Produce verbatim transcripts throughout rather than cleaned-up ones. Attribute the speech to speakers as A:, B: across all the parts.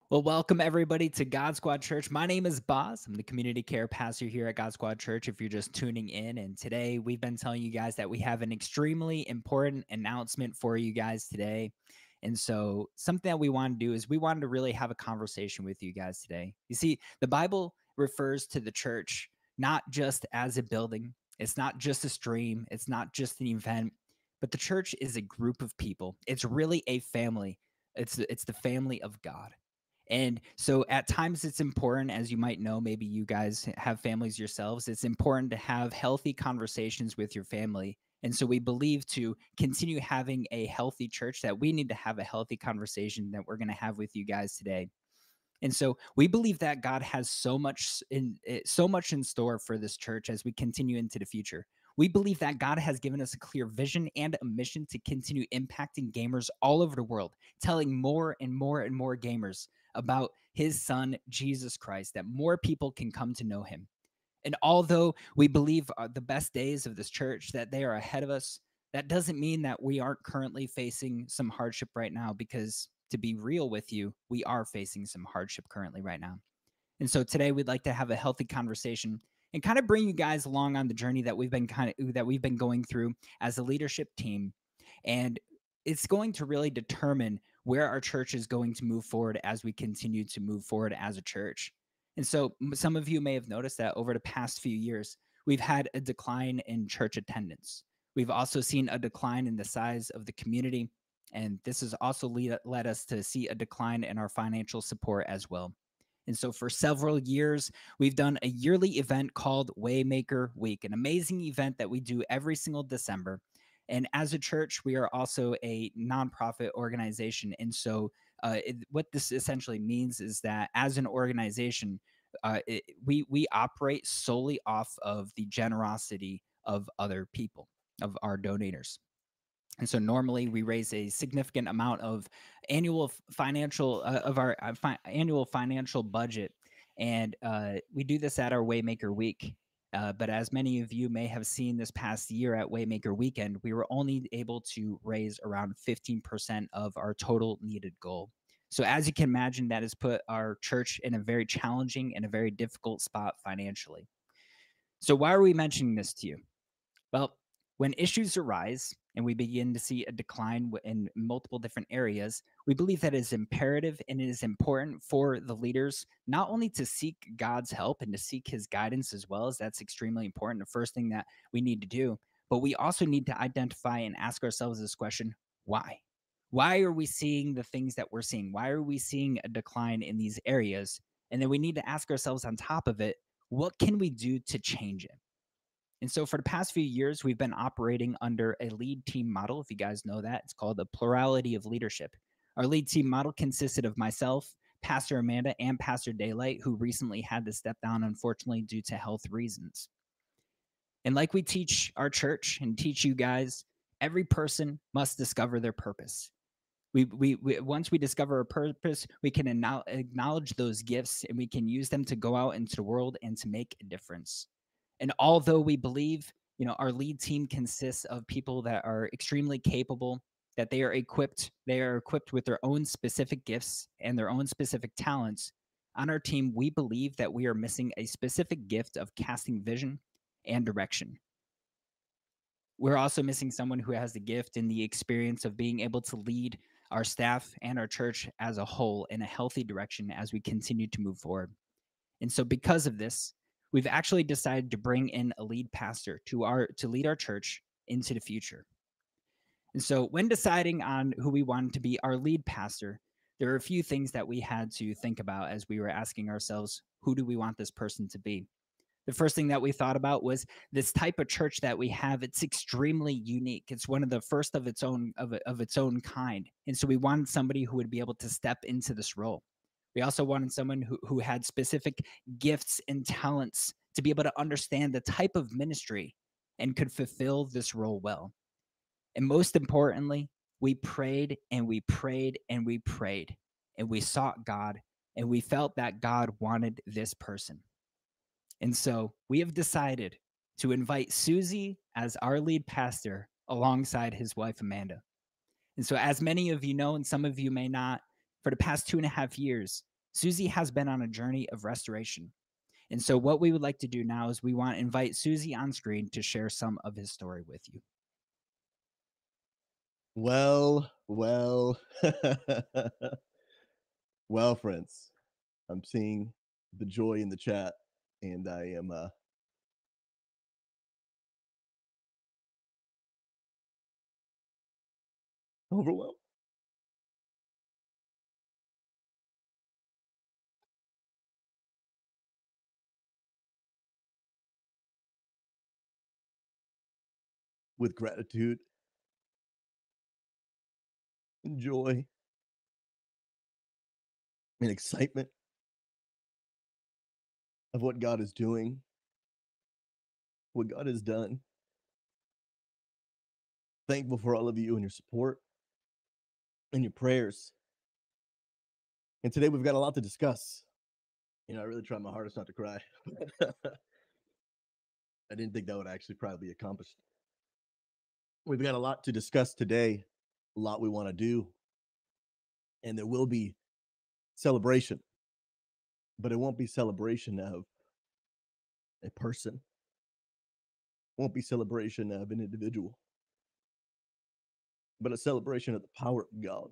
A: Well, welcome everybody to God Squad Church. My name is Boz. I'm the community care pastor here at God Squad Church. If you're just tuning in, and today we've been telling you guys that we have an extremely important announcement for you guys today. And so, something that we want to do is we wanted to really have a conversation with you guys today. You see, the Bible refers to the church not just as a building, it's not just a stream, it's not just an event, but the church is a group of people. It's really a family. It's it's the family of God. And so at times it's important, as you might know, maybe you guys have families yourselves, it's important to have healthy conversations with your family. And so we believe to continue having a healthy church that we need to have a healthy conversation that we're going to have with you guys today. And so we believe that God has so much in eh, so much in store for this church as we continue into the future. We believe that God has given us a clear vision and a mission to continue impacting gamers all over the world, telling more and more and more gamers about his son Jesus Christ, that more people can come to know him. And although we believe uh, the best days of this church that they are ahead of us, that doesn't mean that we aren't currently facing some hardship right now, because to be real with you, we are facing some hardship currently right now. And so today we'd like to have a healthy conversation and kind of bring you guys along on the journey that we've been kind of that we've been going through as a leadership team. And it's going to really determine where our church is going to move forward as we continue to move forward as a church. And so some of you may have noticed that over the past few years, we've had a decline in church attendance. We've also seen a decline in the size of the community. And this has also lead, led us to see a decline in our financial support as well. And so for several years, we've done a yearly event called Waymaker Week, an amazing event that we do every single December. And as a church, we are also a nonprofit organization. And so uh, it, what this essentially means is that as an organization, uh, it, we we operate solely off of the generosity of other people, of our donators. And so normally we raise a significant amount of annual financial uh, of our uh, fi- annual financial budget, and uh, we do this at our Waymaker Week. Uh, but as many of you may have seen this past year at Waymaker Weekend, we were only able to raise around fifteen percent of our total needed goal. So as you can imagine, that has put our church in a very challenging and a very difficult spot financially. So why are we mentioning this to you? Well, when issues arise and we begin to see a decline in multiple different areas, we believe that it is imperative and it is important for the leaders not only to seek God's help and to seek his guidance as well, as that's extremely important, the first thing that we need to do, but we also need to identify and ask ourselves this question: why? Why are we seeing the things that we're seeing? Why are we seeing a decline in these areas? And then we need to ask ourselves on top of it, what can we do to change it? And so for the past few years, we've been operating under a lead team model. If you guys know that, it's called the plurality of leadership. Our lead team model consisted of myself, Pastor Amanda, and Pastor Daylight, who recently had to step down, unfortunately, due to health reasons. And like we teach our church and teach you guys, every person must discover their purpose. We, we, we once we discover a purpose, we can acknowledge those gifts and we can use them to go out into the world and to make a difference. And although we believe, you know, our lead team consists of people that are extremely capable, that they are equipped, they are equipped with their own specific gifts and their own specific talents. On our team, we believe that we are missing a specific gift of casting vision and direction. We're also missing someone who has the gift and the experience of being able to lead our staff and our church as a whole in a healthy direction as we continue to move forward. And so because of this, we've actually decided to bring in a lead pastor to our to lead our church into the future. And so when deciding on who we wanted to be our lead pastor, there are a few things that we had to think about as we were asking ourselves, who do we want this person to be? The first thing that we thought about was this type of church that we have. It's extremely unique. It's one of the first of its own of, of its own kind. And so we wanted somebody who would be able to step into this role. We also wanted someone who, who had specific gifts and talents to be able to understand the type of ministry and could fulfill this role well. And most importantly, we prayed and we prayed and we prayed and we sought God and we felt that God wanted this person. And so we have decided to invite Susie as our lead pastor alongside his wife, Amanda. And so, as many of you know, and some of you may not, for the past two and a half years, Susie has been on a journey of restoration. And so, what we would like to do now is we want to invite Susie on screen to share some of his story with you.
B: Well, well, well, friends, I'm seeing the joy in the chat, and I am uh, overwhelmed. With gratitude and joy and excitement of what God is doing, what God has done. Thankful for all of you and your support and your prayers. And today we've got a lot to discuss. You know, I really tried my hardest not to cry. I didn't think that would actually probably be accomplished. We've got a lot to discuss today, a lot we want to do, and there will be celebration, but it won't be celebration of a person, it won't be celebration of an individual, but a celebration of the power of God,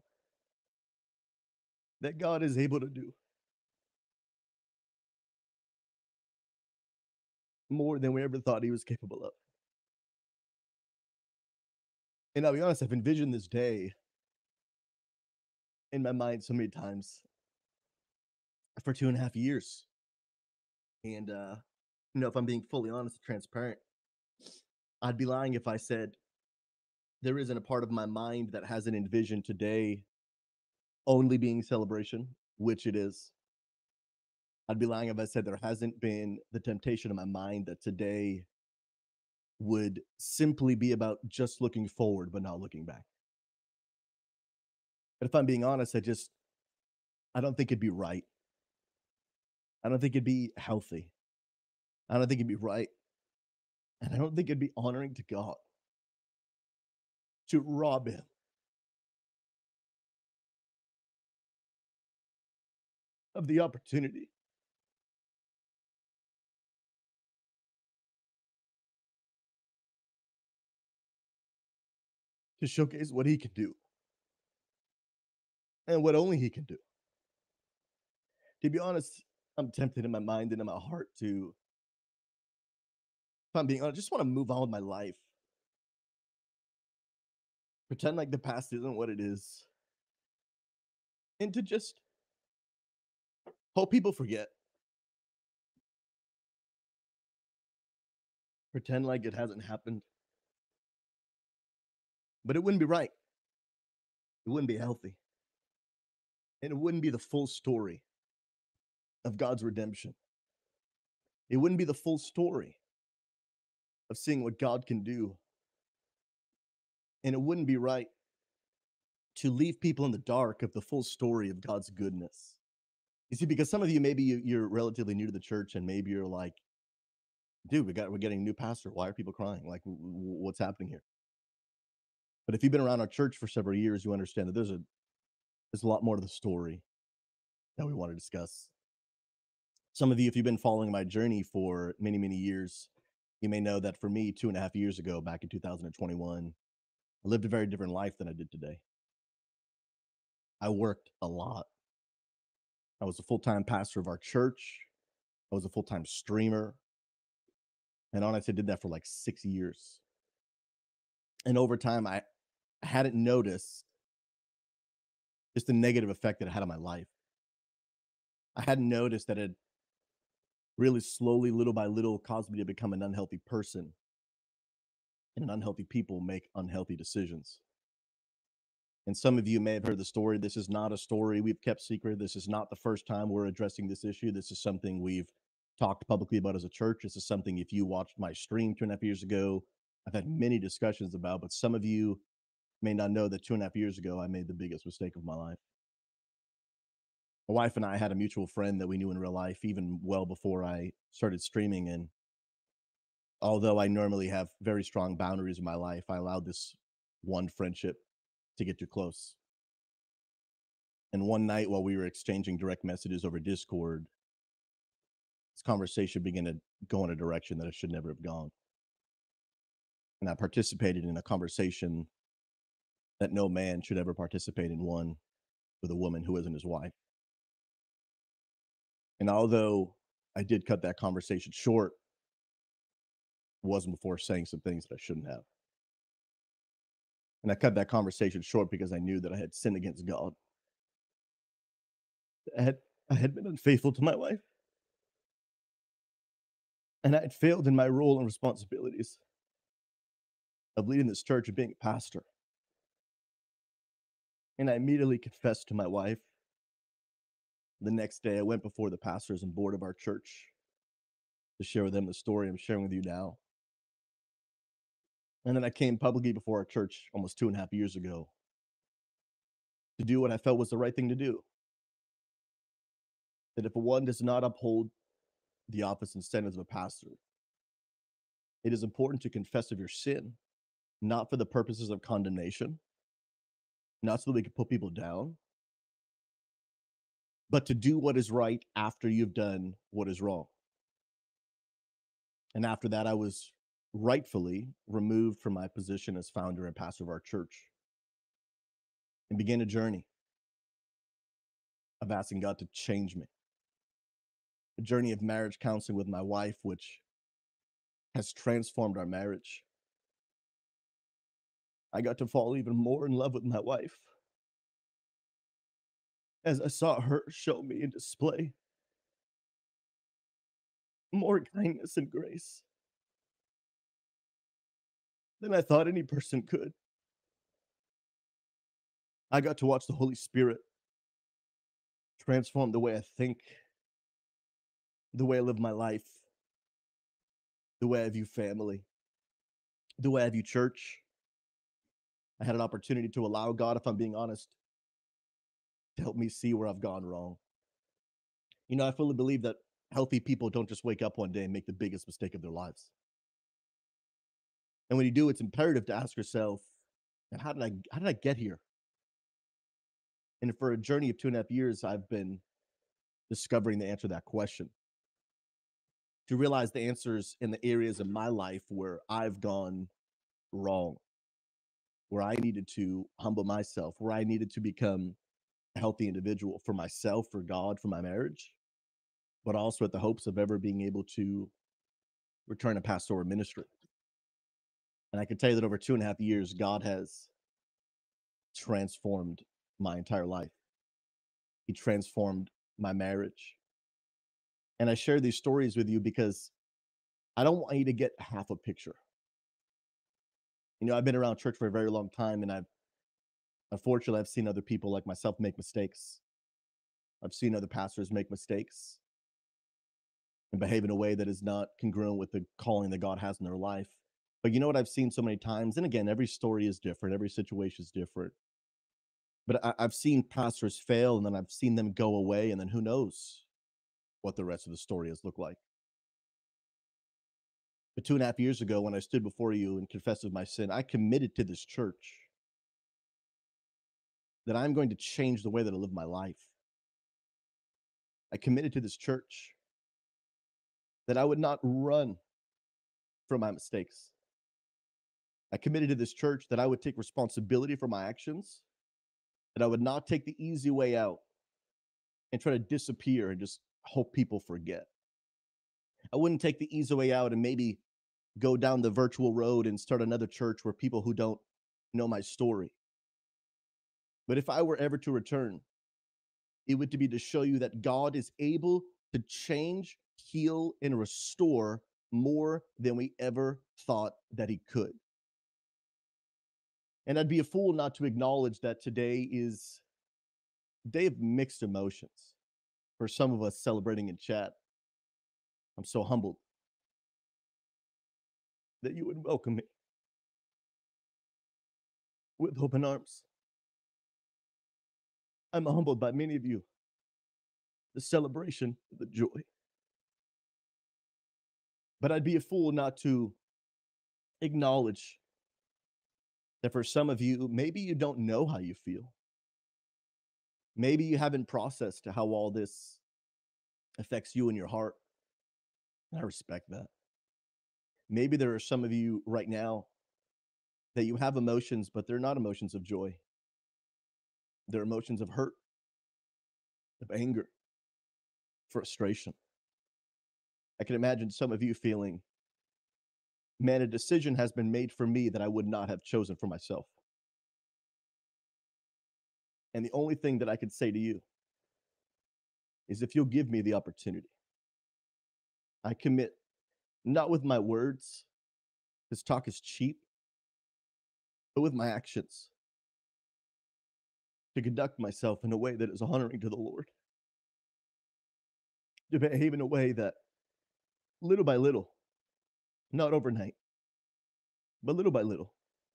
B: that God is able to do more than we ever thought he was capable of. And I'll be honest, I've envisioned this day in my mind so many times for two and a half years. And, uh, you know, if I'm being fully honest and transparent, I'd be lying if I said there isn't a part of my mind that hasn't envisioned today only being celebration, which it is. I'd be lying if I said there hasn't been the temptation in my mind that today would simply be about just looking forward, but not looking back. But if I'm being honest, I just, I don't think it'd be right. I don't think it'd be healthy. I don't think it'd be right. And I don't think it'd be honoring to God to rob him of the opportunity to showcase what he can do and what only he can do. To be honest, I'm tempted in my mind and in my heart to, if I'm being honest, just want to move on with my life. Pretend like the past isn't what it is. And to just hope people forget. Pretend like it hasn't happened. But it wouldn't be right. It wouldn't be healthy. And it wouldn't be the full story of God's redemption. It wouldn't be the full story of seeing what God can do. And it wouldn't be right to leave people in the dark of the full story of God's goodness. You see, because some of you, maybe you, you're relatively new to the church and maybe you're like, dude, we got, we're getting a new pastor. Why are people crying? Like, w- w- what's happening here? But if you've been around our church for several years, you understand that there's a, there's a lot more to the story that we want to discuss. Some of you, if you've been following my journey for many, many years, you may know that for me, two and a half years ago, back in two thousand twenty-one, I lived a very different life than I did today. I worked a lot. I was a full-time pastor of our church. I was a full-time streamer. And honestly, I did that for like six years. And over time, I hadn't noticed just the negative effect that it had on my life. I hadn't noticed that it really slowly, little by little, caused me to become an unhealthy person. And unhealthy people make unhealthy decisions. And some of you may have heard the story. This is not a story we've kept secret. This is not the first time we're addressing this issue. This is something we've talked publicly about as a church. This is something, if you watched my stream two and a half years ago, I've had many discussions about, but some of you may not know that two and a half years ago, I made the biggest mistake of my life. My wife and I had a mutual friend that we knew in real life, even well before I started streaming. And although I normally have very strong boundaries in my life, I allowed this one friendship to get too close. And one night while we were exchanging direct messages over Discord, this conversation began to go in a direction that it should never have gone. And I participated in a conversation that no man should ever participate in, one with a woman who isn't his wife. And although I did cut that conversation short, it wasn't before saying some things that I shouldn't have. And I cut that conversation short because I knew that I had sinned against God. I had, I had been unfaithful to my wife. And I had failed in my role and responsibilities of leading this church and being a pastor. And I immediately confessed to my wife. The next day, I went before the pastors and board of our church to share with them the story I'm sharing with you now. And then I came publicly before our church almost two and a half years ago to do what I felt was the right thing to do. That if one does not uphold the office and standards of a pastor, it is important to confess of your sin, not for the purposes of condemnation, not so that we can put people down, but to do what is right after you've done what is wrong. And after that, I was rightfully removed from my position as founder and pastor of our church and began a journey of asking God to change me. A journey of marriage counseling with my wife, which has transformed our marriage. I got to fall even more in love with my wife as I saw her show me and display more kindness and grace than I thought any person could. I got to watch the Holy Spirit transform the way I think, the way I live my life, the way I view family, the way I view church. I had an opportunity to allow God, if I'm being honest, to help me see where I've gone wrong. You know, I fully believe that healthy people don't just wake up one day and make the biggest mistake of their lives. And when you do, it's imperative to ask yourself, and how did I how did I get here? And for a journey of two and a half years, I've been discovering the answer to that question. To realize the answers in the areas of my life where I've gone wrong, where I needed to humble myself, where I needed to become a healthy individual for myself, for God, for my marriage, but also with the hopes of ever being able to return to pastoral ministry. And I can tell you that over two and a half years, God has transformed my entire life. He transformed my marriage. And I share these stories with you because I don't want you to get half a picture. You know, I've been around church for a very long time, and I've unfortunately I've seen other people like myself make mistakes. I've seen other pastors make mistakes and behave in a way that is not congruent with the calling that God has in their life. But you know what I've seen so many times, and again, every story is different, every situation is different. But I, I've seen pastors fail, and then I've seen them go away, and then who knows what the rest of the story has looked like. But two and a half years ago, when I stood before you and confessed of my sin, I committed to this church that I'm going to change the way that I live my life. I committed to this church that I would not run from my mistakes. I committed to this church that I would take responsibility for my actions, that I would not take the easy way out and try to disappear and just hope people forget. I wouldn't take the easy way out and maybe go down the virtual road and start another church where people who don't know my story. But if I were ever to return, it would be to show you that God is able to change, heal, and restore more than we ever thought that he could. And I'd be a fool not to acknowledge that today is a day of mixed emotions. For some of us celebrating in chat, I'm so humbled that you would welcome me with open arms. I'm humbled by many of you, the celebration, the joy. But I'd be a fool not to acknowledge that for some of you, maybe you don't know how you feel. Maybe you haven't processed how all this affects you and your heart. I respect that. Maybe there are some of you right now that you have emotions, but they're not emotions of joy. They're emotions of hurt, of anger, frustration. I can imagine some of you feeling, man, a decision has been made for me that I would not have chosen for myself. And the only thing that I could say to you is if you'll give me the opportunity, I commit not with my words, because talk is cheap, but with my actions to conduct myself in a way that is honoring to the Lord, to behave in a way that little by little, not overnight, but little by little,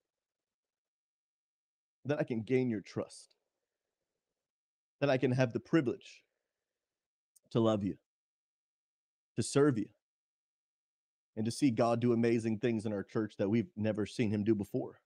B: that I can gain your trust, that I can have the privilege to love you, to serve you, and to see God do amazing things in our church that we've never seen him do before.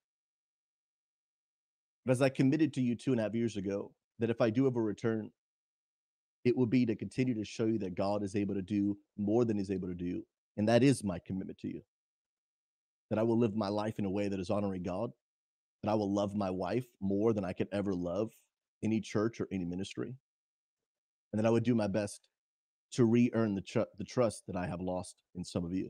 B: But as I committed to you two and a half years ago, that if I do ever return, it will be to continue to show you that God is able to do more than he's able to do. And that is my commitment to you. That I will live my life in a way that is honoring God, that I will love my wife more than I could ever love any church or any ministry, and that I would do my best to re-earn the, tr- the trust that I have lost in some of you.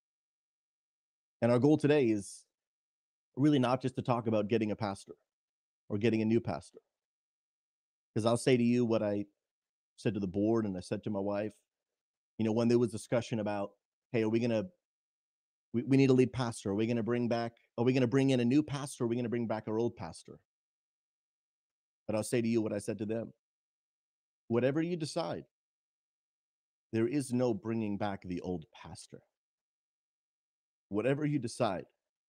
B: And our goal today is really not just to talk about getting a pastor or getting a new pastor. Because I'll say to you what I said to the board and I said to my wife, you know, when there was discussion about, hey, are we going to, we, we need a lead pastor. Are we going to bring back, are we going to bring in a new pastor? Or are we going to bring back our old pastor? But I'll say to you what I said to them. Whatever you decide, there is no bringing back the old pastor. Whatever you decide,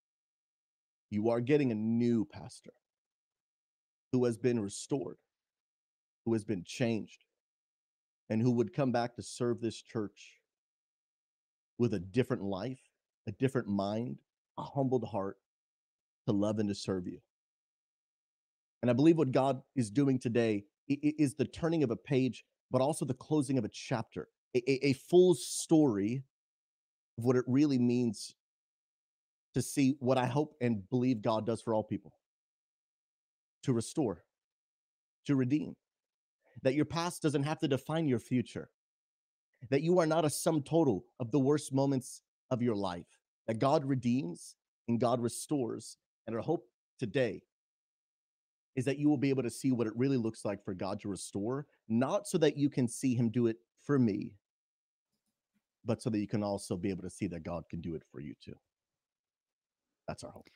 B: you are getting a new pastor who has been restored, who has been changed, and who would come back to serve this church with a different life, a different mind, a humbled heart to love and to serve you. And I believe what God is doing today is the turning of a page, but also the closing of a chapter, a, a, a full story of what it really means to see what I hope and believe God does for all people, to restore, to redeem, that your past doesn't have to define your future, that you are not a sum total of the worst moments of your life, that God redeems and God restores. And our hope today is that you will be able to see what it really looks like for God to restore, not so that you can see him do it for me, but so that you can also be able to see that God can do it for you too. That's our hope.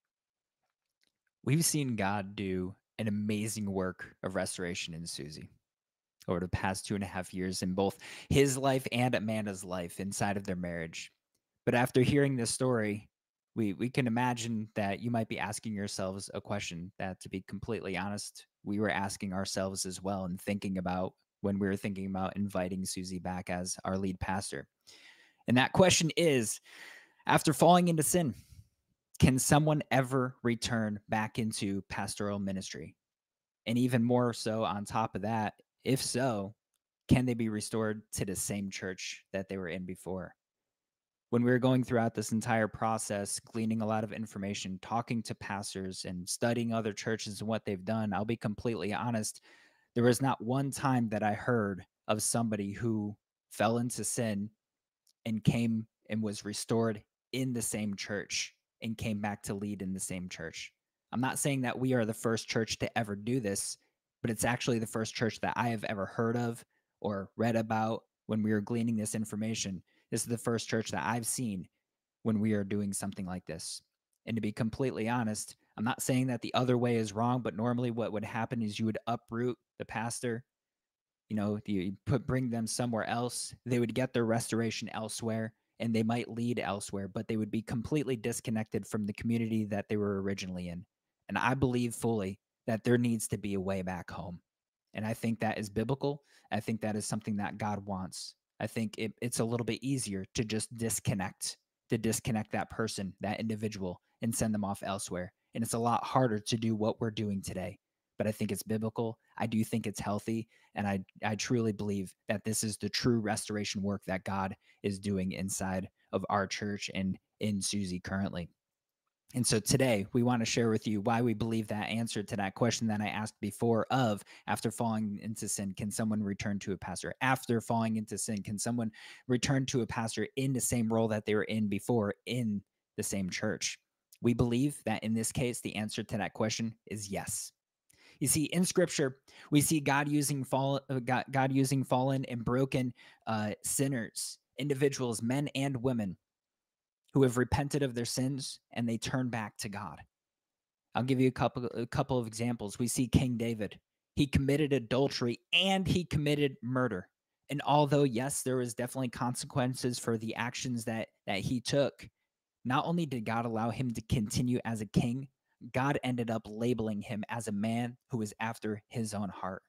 A: We've seen God do an amazing work of restoration in Susie over the past two and a half years in both his life and Amanda's life inside of their marriage. But after hearing this story, we we can imagine that you might be asking yourselves a question that, to be completely honest, we were asking ourselves as well and thinking about when we were thinking about inviting Susie back as our lead pastor. And that question is, after falling into sin, can someone ever return back into pastoral ministry? And even more so on top of that, if so, can they be restored to the same church that they were in before? When we were going throughout this entire process, gleaning a lot of information, talking to pastors and studying other churches and what they've done, I'll be completely honest, there was not one time that I heard of somebody who fell into sin and came and was restored in the same church and came back to lead in the same church. I'm not saying that we are the first church to ever do this, but it's actually the first church that I have ever heard of or read about when we were gleaning this information. This is the first church that I've seen when we are doing something like this. And to be completely honest, I'm not saying that the other way is wrong, but normally what would happen is you would uproot the pastor, you know, you put bring them somewhere else. They would get their restoration elsewhere and they might lead elsewhere, but they would be completely disconnected from the community that they were originally in. And I believe fully that there needs to be a way back home. And I think that is biblical. I think that is something that God wants. I think it, it's a little bit easier to just disconnect, to disconnect that person, that individual, and send them off elsewhere. And it's a lot harder to do what we're doing today. but I think it's biblical. I do think it's healthy. And I, I truly believe that this is the true restoration work that God is doing inside of our church and in Susie currently. And so today we want to share with you why we believe that answer to that question that I asked before of after falling into sin, can someone return to a pastor? After falling into sin, can someone return to a pastor in the same role that they were in before in the same church? We believe that in this case, the answer to that question is yes. You see, in Scripture, we see God using fall, uh, God, God using fallen and broken uh, sinners, individuals, men and women, who have repented of their sins and they turn back to God. I'll give you a couple a couple of examples. We see King David. He committed adultery and he committed murder. And although yes, there was definitely consequences for the actions that that he took, not only did God allow him to continue as a king, God ended up labeling him as a man who was after his own heart.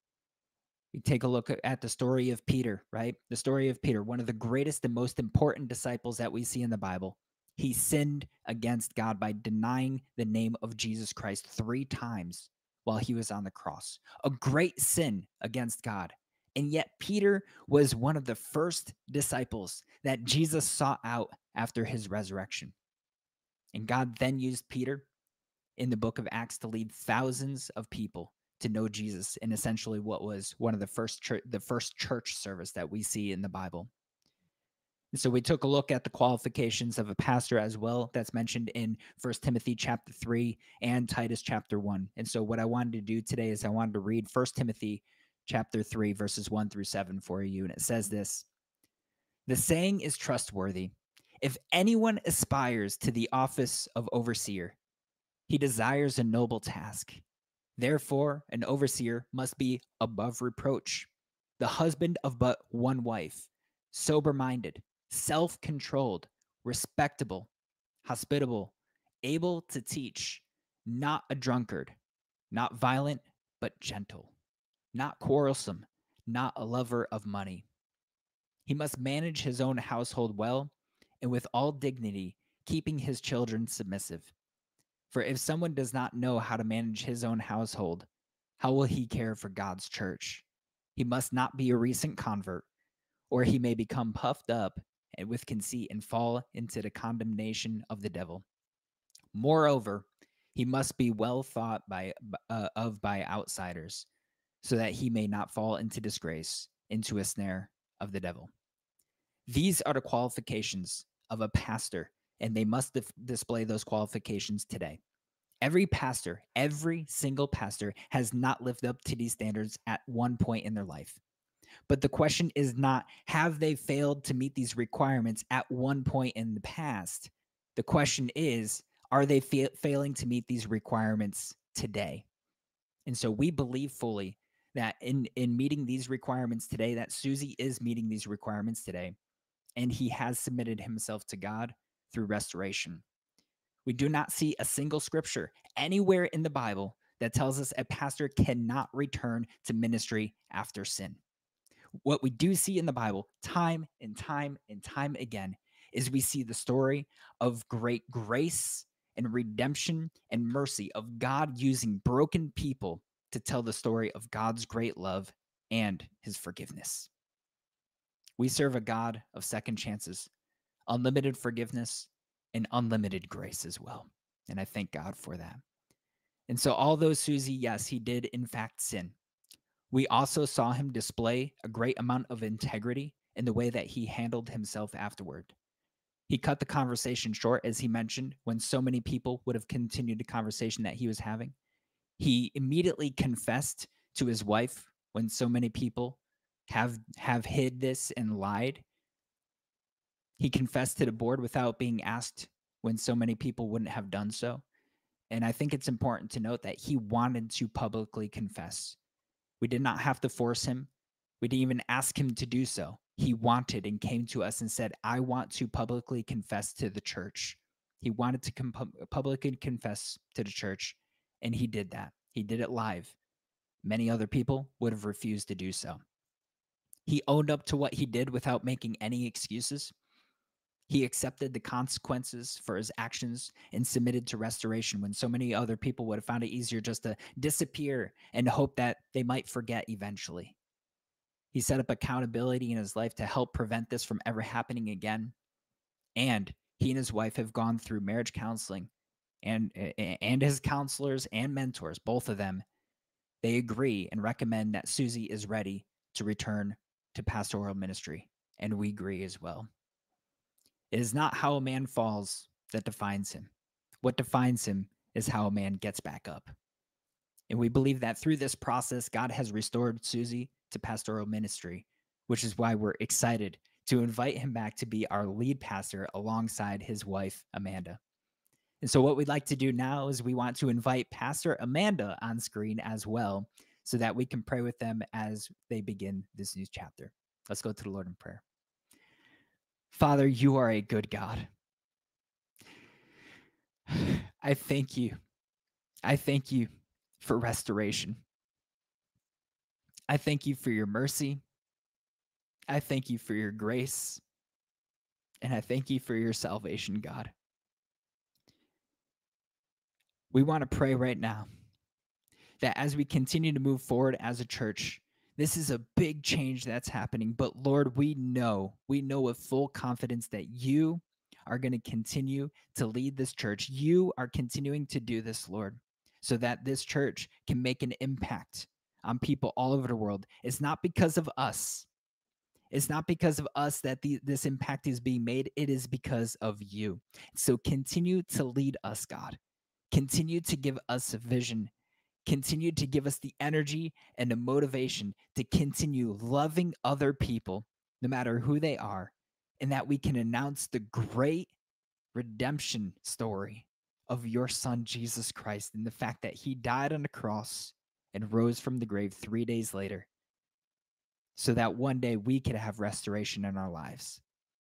A: We take a look at the story of Peter, right? The story of Peter, one of the greatest and most important disciples that we see in the Bible. He sinned against God by denying the name of Jesus Christ three times while he was on the cross. A great sin against God. And yet, Peter was one of the first disciples that Jesus sought out after his resurrection. And God then used Peter in the book of Acts to lead thousands of people to know Jesus in essentially what was one of the first church, the first church service that we see in the Bible. And so we took a look at the qualifications of a pastor as well. That's mentioned in First Timothy chapter three and Titus chapter one. And so what I wanted to do today is I wanted to read First Timothy chapter three, verses one through seven for you. And it says this: "The saying is trustworthy. If anyone aspires to the office of overseer, he desires a noble task. Therefore, an overseer must be above reproach, the husband of but one wife, sober-minded, self-controlled, respectable, hospitable, able to teach, not a drunkard, not violent, but gentle, not quarrelsome, not a lover of money. He must manage his own household well, and with all dignity, keeping his children submissive. For if someone does not know how to manage his own household, how will he care for God's church? He must not be a recent convert, or he may become puffed up with conceit and fall into the condemnation of the devil. Moreover, he must be well thought by uh, of by outsiders, so that he may not fall into disgrace, into a snare of the devil." These are the qualifications of a pastor, and they must dif- display those qualifications today. Every pastor, every single pastor has not lived up to these standards at one point in their life. But the question is not, have they failed to meet these requirements at one point in the past? The question is, are they fa- failing to meet these requirements today? And so we believe fully that in, in meeting these requirements today, that Susie is meeting these requirements today, and he has submitted himself to God through restoration. We do not see a single scripture anywhere in the Bible that tells us a pastor cannot return to ministry after sin. What we do see in the Bible time and time and time again is we see the story of great grace and redemption and mercy of God using broken people to tell the story of God's great love and his forgiveness. We serve a God of second chances, unlimited forgiveness, and unlimited grace as well. And I thank God for that. And so, although Susie, yes, he did in fact sin, we also saw him display a great amount of integrity in the way that he handled himself afterward. He cut the conversation short, as he mentioned, when so many people would have continued the conversation that he was having. He immediately confessed to his wife when so many people have have hid this and lied. He confessed to the board without being asked when so many people wouldn't have done so. And I think it's important to note that he wanted to publicly confess. We did not have to force him. We didn't even ask him to do so. He wanted and came to us and said, I want to publicly confess to the church. He wanted to com- publicly confess to the church, and he did that. He did it live. Many other people would have refused to do so. He owned up to what he did without making any excuses. He accepted the consequences for his actions and submitted to restoration when so many other people would have found it easier just to disappear and hope that they might forget eventually. He set up accountability in his life to help prevent this from ever happening again. And he and his wife have gone through marriage counseling, and and his counselors and mentors, both of them, they agree and recommend that Susie is ready to return to pastoral ministry. And we agree as well. It is not how a man falls that defines him. What defines him is how a man gets back up. And we believe that through this process, God has restored Susie to pastoral ministry, which is why we're excited to invite him back to be our lead pastor alongside his wife, Amanda. And so, what we'd like to do now is we want to invite Pastor Amanda on screen as well so that we can pray with them as they begin this new chapter. Let's go to the Lord in prayer. Father, you are a good God. I thank you. I thank you for restoration. I thank you for your mercy. I thank you for your grace. And I thank you for your salvation, God. We want to pray right now that as we continue to move forward as a church, this is a big change that's happening. But Lord, we know, we know with full confidence that you are going to continue to lead this church. You are continuing to do this, Lord, so that this church can make an impact on people all over the world. It's not because of us. It's not because of us that the, this impact is being made. It is because of you. So continue to lead us, God. Continue to give us a vision. Continue to give us the energy and the motivation to continue loving other people, no matter who they are, and that we can announce the great redemption story of your son, Jesus Christ, and the fact that he died on the cross and rose from the grave three days later, so that one day we could have restoration in our lives.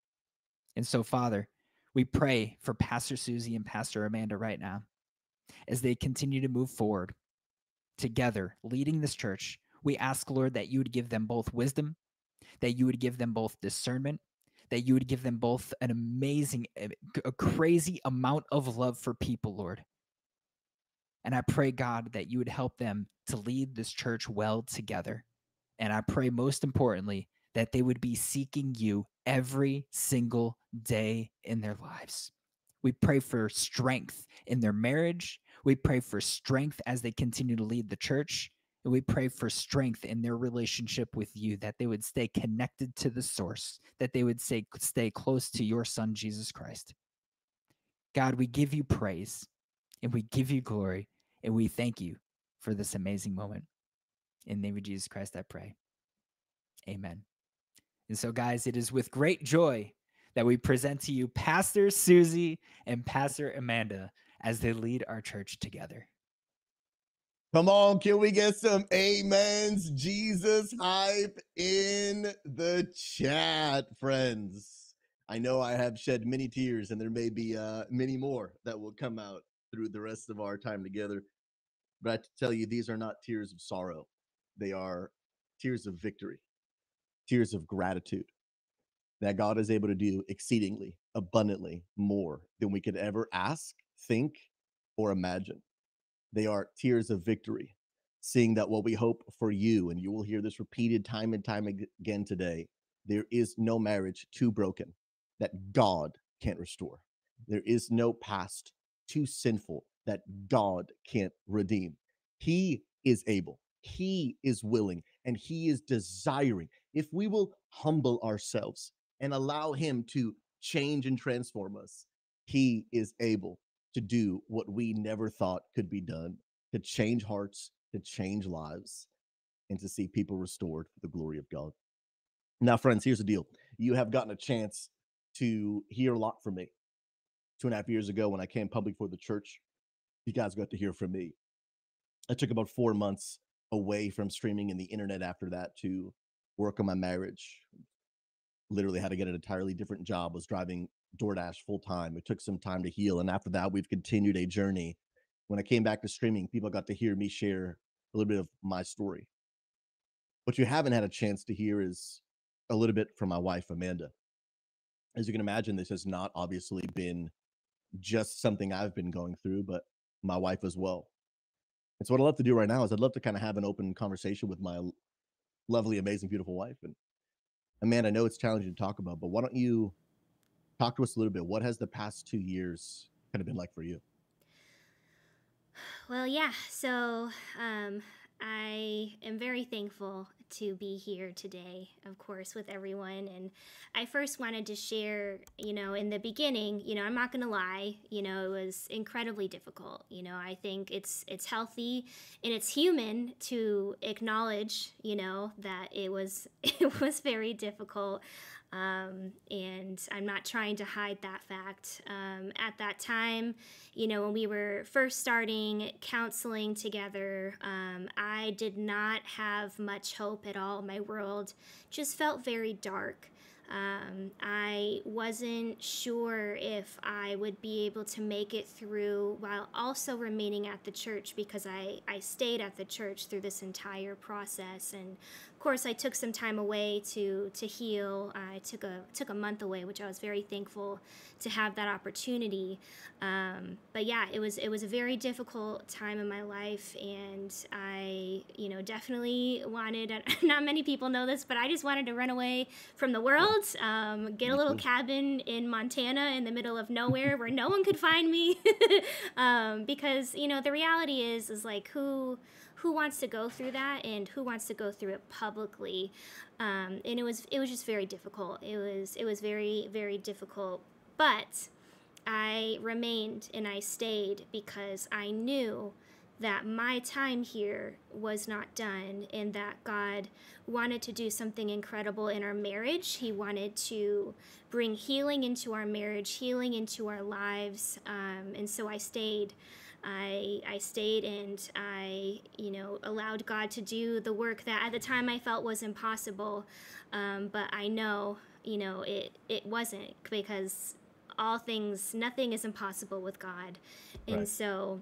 A: And so, Father, we pray for Pastor Susie and Pastor Amanda right now as they continue to move forward together, leading this church. We ask, Lord, that you would give them both wisdom, that you would give them both discernment, that you would give them both an amazing, a crazy amount of love for people, Lord. And I pray, God, that you would help them to lead this church well together. And I pray most importantly that they would be seeking you every single day in their lives. We pray for strength in their marriage. We pray for strength as they continue to lead the church. And we pray for strength in their relationship with you, that they would stay connected to the source, that they would stay, stay close to your son, Jesus Christ. God, we give you praise and we give you glory and we thank you for this amazing moment. In the name of Jesus Christ, I pray. Amen. And so, guys, it is with great joy that we present to you Pastor Susie and Pastor Amanda as they lead our church together.
B: Come on, can we get some amens, Jesus hype in the chat, friends? I know I have shed many tears, and there may be uh, many more that will come out through the rest of our time together. But I have to tell you, these are not tears of sorrow. They are tears of victory, tears of gratitude that God is able to do exceedingly, abundantly more than we could ever ask, think, or imagine. They are tears of victory, seeing that what we hope for you, and you will hear this repeated time and time again today, there is no marriage too broken that God can't restore. There is no past too sinful that God can't redeem. He is able, he is willing, and he is desiring. If we will humble ourselves and allow him to change and transform us, he is able to do what we never thought could be done, to change hearts, to change lives, and to see people restored for the glory of God. Now, friends, here's the deal. You have gotten a chance to hear a lot from me. Two and a half years ago, when I came public for the church, you guys got to hear from me. I took about four months away from streaming and the internet after that to work on my marriage. Literally had to get an entirely different job, was driving DoorDash full time. It took some time to heal. And after that, we've continued a journey. When I came back to streaming, people got to hear me share a little bit of my story. What you haven't had a chance to hear is a little bit from my wife, Amanda. As you can imagine, this has not obviously been just something I've been going through, but my wife as well. And so what I'd love to do right now is I'd love to kinda have an open conversation with my l lovely, amazing, beautiful wife, and and man, I know it's challenging to talk about, but why don't you talk to us a little bit? What has the past two years kinda been like for you?
C: Well, yeah. So, um, I am very thankful to be here today, of course, with everyone. And I first wanted to share, you know, in the beginning, you know, I'm not going to lie, you know, it was incredibly difficult. You know, I think it's it's healthy and it's human to acknowledge, you know, that it was it was very difficult. Um, and I'm not trying to hide that fact. Um, at that time, you know, when we were first starting counseling together, um, I did not have much hope at all. My world just felt very dark. Um, I wasn't sure if I would be able to make it through while also remaining at the church because I, I stayed at the church through this entire process. And of course, I took some time away to to heal. I took a took a month away, which I was very thankful to have that opportunity. Um, but yeah, it was it was a very difficult time in my life, and I, you know, definitely wanted. Not many people know this, but I just wanted to run away from the world, um, get a
B: Me
C: little
B: too.
C: cabin in Montana in the middle of nowhere where no one could find me, um, because you know the reality is is like who who wants to go through that and who wants to go through it publicly, um, and it was it was just very difficult. It was it was very very difficult, but I remained and I stayed because I knew that my time here was not done and that God wanted to do something incredible in our marriage. He wanted to bring healing into our marriage, healing into our lives. Um, and so I stayed. I, I stayed and I, you know, allowed God to do the work that at the time I felt was impossible. Um, but I know, you know, it, it wasn't because all things, nothing is impossible with God. And
B: Right.
C: so,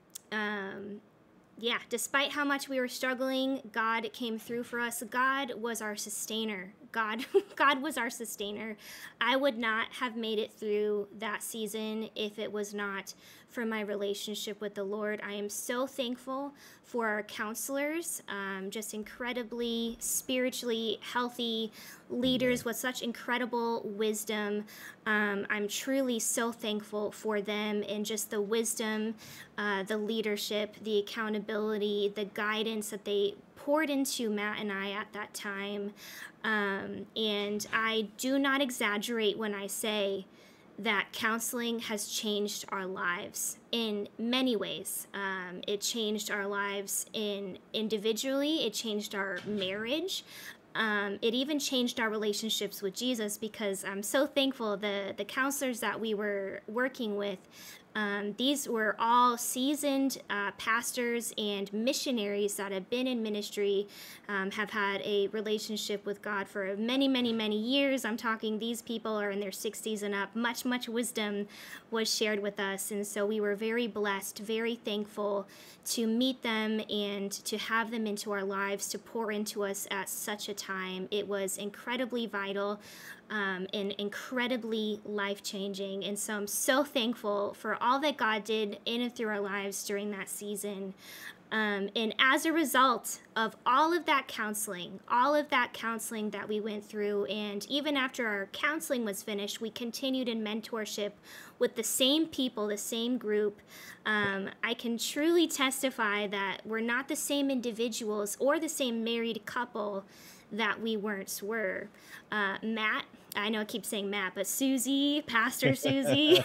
C: um, yeah, despite how much we were struggling, God came through for us. God was our sustainer. God, God was our sustainer. I would not have made it through that season if it was not for my relationship with the Lord. I am so thankful for our counselors, um, just incredibly spiritually healthy
B: Amen.
C: leaders with such incredible wisdom. Um, I'm truly so thankful for them and just the wisdom, uh, the leadership, the accountability, the guidance that they poured into Matt and I at that time. Um, and I do not exaggerate when I say that counseling has changed our lives in many ways. Um, it changed our lives in individually, it changed our marriage. Um, it even changed our relationships with Jesus because I'm so thankful the the counselors that we were working with. Um, these were all seasoned uh, pastors and missionaries that have been in ministry, um, have had a relationship with God for many, many, many years. I'm talking these people are in their sixties and up. Much, much wisdom was shared with us. And so we were very blessed, very thankful to meet them and to have them into our lives, to pour into us at such a time. It was incredibly vital um, and incredibly life changing. And so I'm so thankful for all that God did in and through our lives during that season. Um, and as a result of all of that counseling, all of that counseling that we went through, and even after our counseling was finished, we continued in mentorship with the same people, the same group. Um, I can truly testify that we're not the same individuals or the same married couple that we once were. Uh, Matt, I know I keep saying Matt, but Susie, Pastor Susie.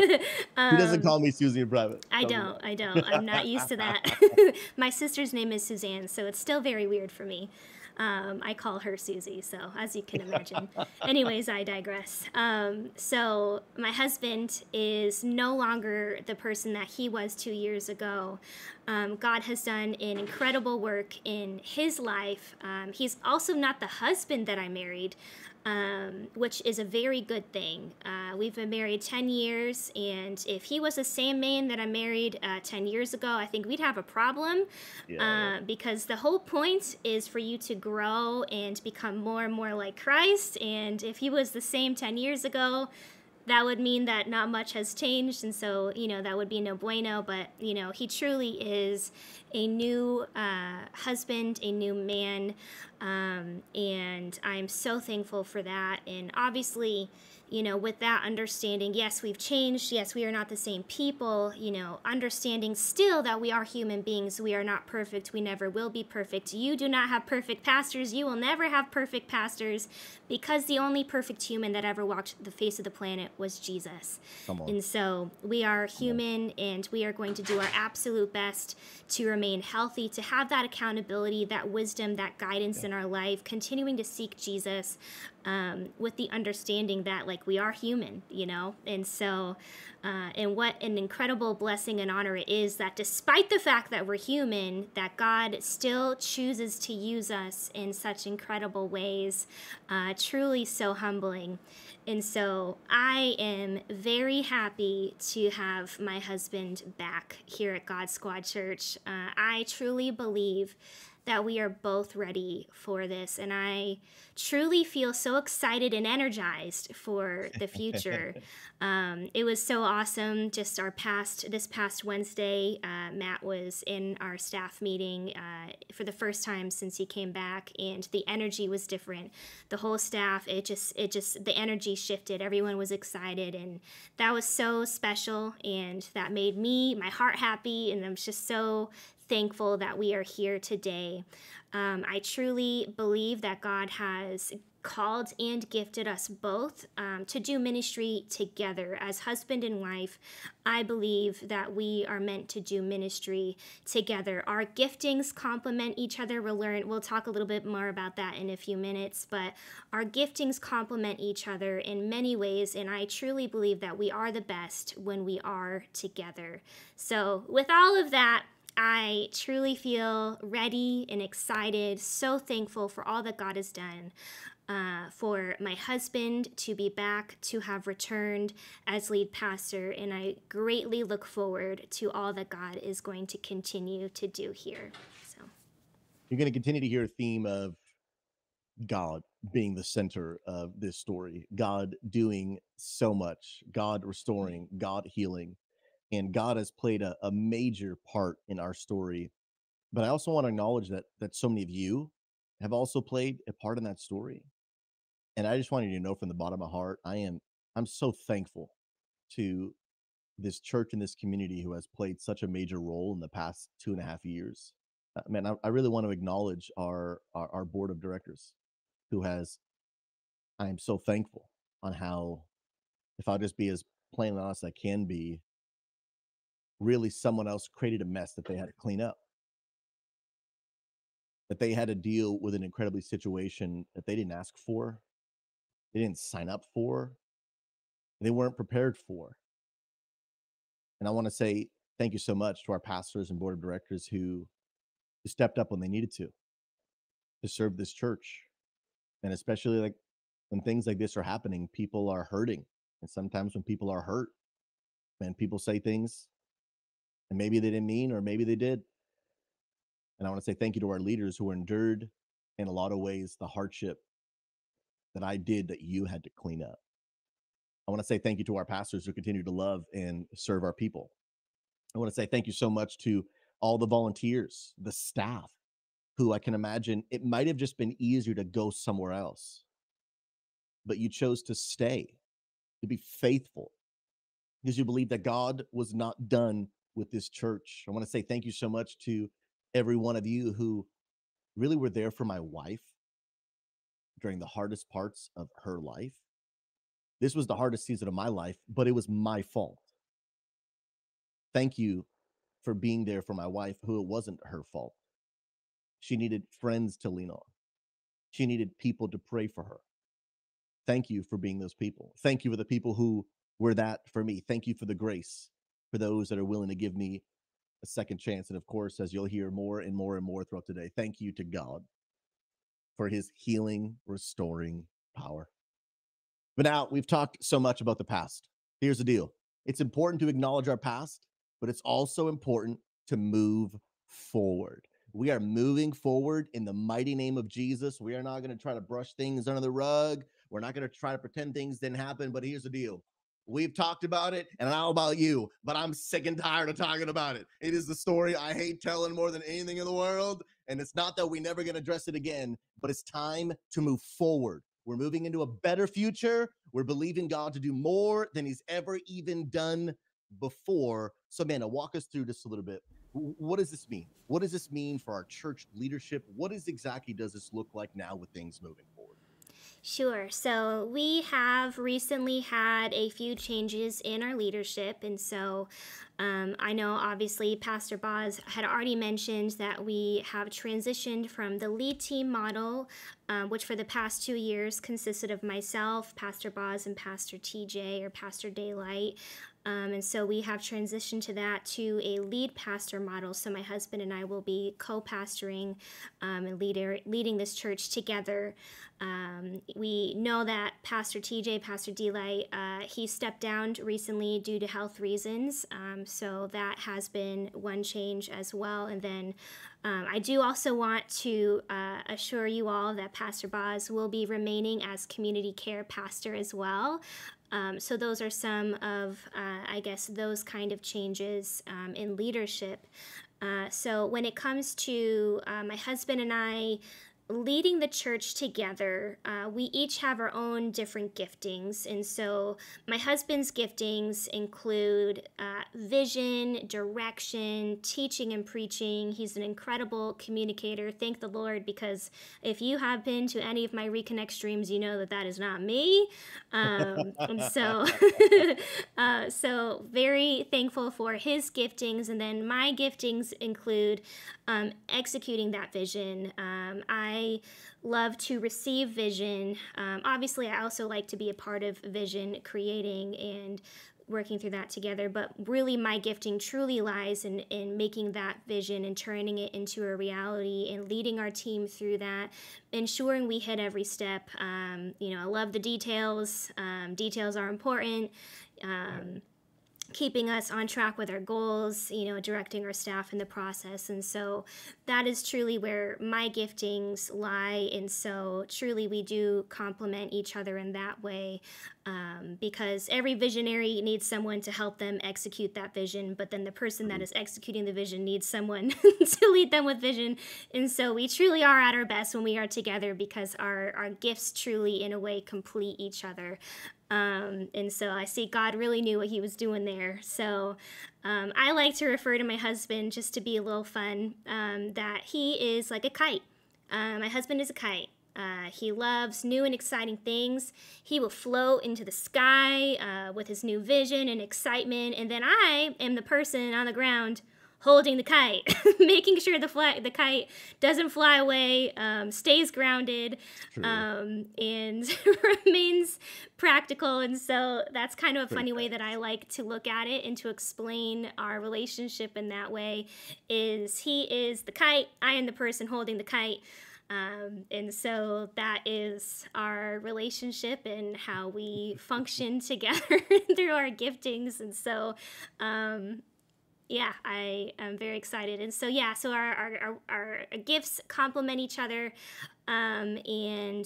B: He doesn't
C: um,
B: call me Susie in private.
C: I
B: Calls me
C: don't. I don't. I'm not used to that.
B: Matt.
C: My sister's name is Suzanne, so it's still very weird for me. Um, I call her Susie, so as you can imagine. Anyways, I digress. Um, so my husband is no longer the person that he was two years ago. Um, God has done an incredible work in his life. Um, he's also not the husband that I married, um, which is a very good thing. Uh, we've been married ten years, and if he was the same man that I married uh, ten years ago, I think we'd have a problem
B: Yeah, yeah.
C: uh, because the whole point is for you to grow and become more and more like Christ. And if he was the same ten years ago, that would mean that not much has changed. And so, you know, that would be no bueno. But, you know, he truly is a new uh, husband, a new man. Um, and I'm so thankful for that. And obviously, you know, with that understanding, yes, we've changed. Yes, we are not the same people, you know, understanding still that we are human beings. We are not perfect. We never will be perfect. You do not have perfect pastors. You will never have perfect pastors because the only perfect human that ever walked the face of the planet was Jesus.
B: Come on.
C: And so we are
B: Come on.
C: human, and we are going to do our absolute best to remain healthy, to have that accountability, that wisdom, that guidance
B: Yeah.
C: in our life, continuing to seek Jesus, um, with the understanding that, like, we are human, you know? And so, uh, and what an incredible blessing and honor it is that despite the fact that we're human, that God still chooses to use us in such incredible ways. Uh, truly so humbling. And so I am very happy to have my husband back here at God Squad Church. Uh, I truly believe that we are both ready for this. And I truly feel so excited and energized for the future. Um, it was so awesome. Just our past, this past Wednesday, uh, Matt was in our staff meeting uh, for the first time since he came back, and the energy was different. The whole staff, it just, it just, the energy shifted. Everyone was excited, and that was so special, and that made me, my heart happy, and I'm just so thankful that we are here today. Um, I truly believe that God has called and gifted us both um, to do ministry together as husband and wife. I believe that we are meant to do ministry together. Our giftings complement each other. We'll learn, we'll talk a little bit more about that in a few minutes, but our giftings complement each other in many ways, and I truly believe that we are the best when we are together. So with all of that, I truly feel ready and excited, so thankful for all that God has done, uh, for my husband to be back, to have returned as lead pastor, and I greatly look forward to all that God is going to continue to do here. So
B: You're going to continue to hear a theme of God being the center of this story, God doing so much, God restoring, God healing, and God has played a, a major part in our story. But I also want to acknowledge that that so many of you have also played a part in that story. And I just wanted you to know from the bottom of my heart, I am I'm so thankful to this church and this community who has played such a major role in the past two and a half years. Uh, man, I, I really want to acknowledge our, our our board of directors, who has. I am so thankful on how, if I'll just be as plain and honest as I can be, really someone else created a mess that they had to clean up, that they had to deal with an incredibly situation that they didn't ask for, they didn't sign up for, they weren't prepared for. And I want to say thank you so much to our pastors and board of directors who stepped up when they needed to to serve this church. And especially like when things like this are happening, people are hurting. And sometimes when people are hurt, man, people say things and maybe they didn't mean, or maybe they did. And I want to say thank you to our leaders who endured in a lot of ways the hardship that I did that you had to clean up. I want to say thank you to our pastors who continue to love and serve our people. I want to say thank you so much to all the volunteers, the staff, who I can imagine it might have just been easier to go somewhere else, but you chose to stay, to be faithful, because you believe that God was not done with this church. I want to say thank you so much to every one of you who really were there for my wife during the hardest parts of her life. This was the hardest season of my life, but it was my fault. Thank you for being there for my wife, who it wasn't her fault. She needed friends to lean on. She needed people to pray for her. Thank you for being those people. Thank you for the people who were that for me. Thank you for the grace for those that are willing to give me a second chance. And of course, as you'll hear more and more and more throughout today, thank you to God for his healing, restoring power. But now we've talked so much about the past. Here's the deal. It's important to acknowledge our past, but it's also important to move forward. We are moving forward in the mighty name of Jesus. We are not going to try to brush things under the rug. We're not going to try to pretend things didn't happen, but here's the deal. We've talked about it, and I don't know about you, but I'm sick and tired of talking about it. It is the story I hate telling more than anything in the world, and it's not that we're never going to address it again, but it's time to move forward. We're moving into a better future. We're believing God to do more than he's ever even done before. So, Amanda, walk us through this a little bit. What does this mean? What does this mean for our church leadership? What is exactly does this look like now with things moving forward?
C: Sure. So we have recently had a few changes in our leadership. And so um, I know obviously Pastor Boz had already mentioned that we have transitioned from the lead team model, um, which for the past two years consisted of myself, Pastor Boz, and Pastor T J or Pastor Daylight. Um, and so we have transitioned to that to a lead pastor model. So my husband and I will be co-pastoring um, and leader, leading this church together. Um, we know that Pastor T J, Pastor Delight, uh, he stepped down recently due to health reasons. Um, so that has been one change as well. And then um, I do also want to uh, assure you all that Pastor Boz will be remaining as community care pastor as well. Um, so those are some of, uh, I guess, those kind of changes um, in leadership. Uh, so when it comes to uh, my husband and I leading the church together, uh, we each have our own different giftings. And so my husband's giftings include uh, vision, direction, teaching and preaching. He's an incredible communicator. Thank the Lord, because if you have been to any of my Reconnect streams, you know that that is not me. Um, and so, uh, so very thankful for his giftings. And then my giftings include um, executing that vision. Um, I I love to receive vision. Um, obviously, I also like to be a part of vision creating and working through that together. But really, my gifting truly lies in, in making that vision and turning it into a reality and leading our team through that, ensuring we hit every step. Um, you know, I love the details. Um, details are important. Um, keeping us on track with our goals, you know, directing our staff in the process. And so that is truly where my giftings lie. And so truly we do complement each other in that way, um, because every visionary needs someone to help them execute that vision, but then the person that is executing the vision needs someone to lead them with vision. And so we truly are at our best when we are together, because our, our gifts truly in a way complete each other. Um, and so I see God really knew what he was doing there. So um, I like to refer to my husband, just to be a little fun, um, that he is like a kite. Uh, my husband is a kite. Uh, he loves new and exciting things. He will float into the sky uh, with his new vision and excitement. And then I am the person on the ground holding the kite, making sure the fly, the kite doesn't fly away, um, stays grounded, um, and remains practical. And so that's kind of a funny way that I like to look at it and to explain our relationship in that way. Is he is the kite, I am the person holding the kite. Um, and so that is our relationship and how we function together through our giftings. And so, um, yeah, I am very excited. And so, yeah, so our, our, our, our gifts complement each other. Um, and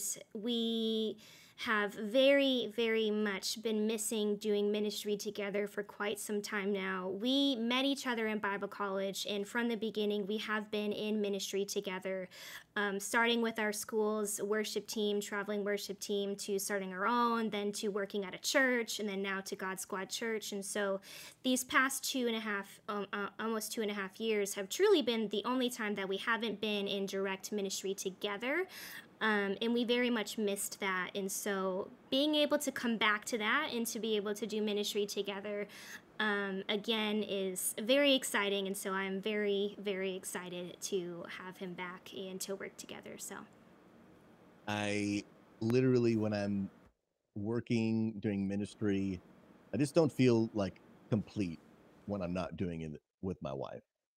C: we have very, very much been missing doing ministry together for quite some time now. We met each other in Bible college, and from the beginning, we have been in ministry together, um, starting with our school's worship team, traveling worship team, to starting our own, then to working at a church, and then now to God Squad Church. And so these past two and a half, um, uh, almost two and a half years have truly been the only time that we haven't been in direct ministry together. Um, and we very much missed that. And so being able to come back to that and to be able to do ministry together, um, again, is very exciting. And so I'm very, very excited to have him back and to work together. So
B: I literally, when I'm working, doing ministry, I just don't feel like complete when I'm not doing it with my wife.